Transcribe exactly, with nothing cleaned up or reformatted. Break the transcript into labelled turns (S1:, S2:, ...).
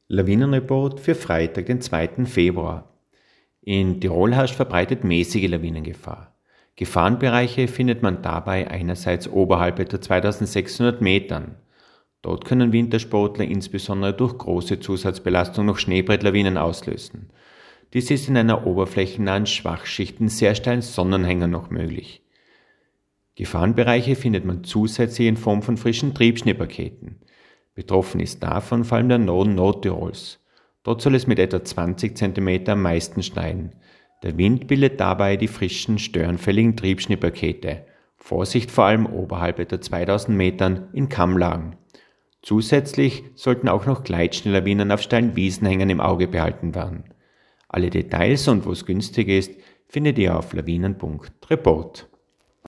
S1: Lawinenreport für Freitag, den zweiten Februar. In Tirol herrscht verbreitet mäßige Lawinengefahr. Gefahrenbereiche findet man dabei einerseits oberhalb etwa zweitausendsechshundert Metern. Dort können Wintersportler insbesondere durch große Zusatzbelastung noch Schneebrettlawinen auslösen. Dies ist in einer oberflächennahen Schwachschicht in sehr steilen Sonnenhängern noch möglich. Gefahrenbereiche findet man zusätzlich in Form von frischen Triebschneepaketen. Betroffen ist davon vor allem der Norden Nordtirols. Dort soll es mit etwa zwanzig Zentimeter am meisten schneien. Der Wind bildet dabei die frischen, störenfälligen Triebschneepakete. Vorsicht vor allem oberhalb etwa zweitausend Metern in Kammlagen. Zusätzlich sollten auch noch Gleitschneelawinen auf steilen Wiesenhängen im Auge behalten werden. Alle Details und wo es günstig ist, findet ihr auf lawinen punkt report.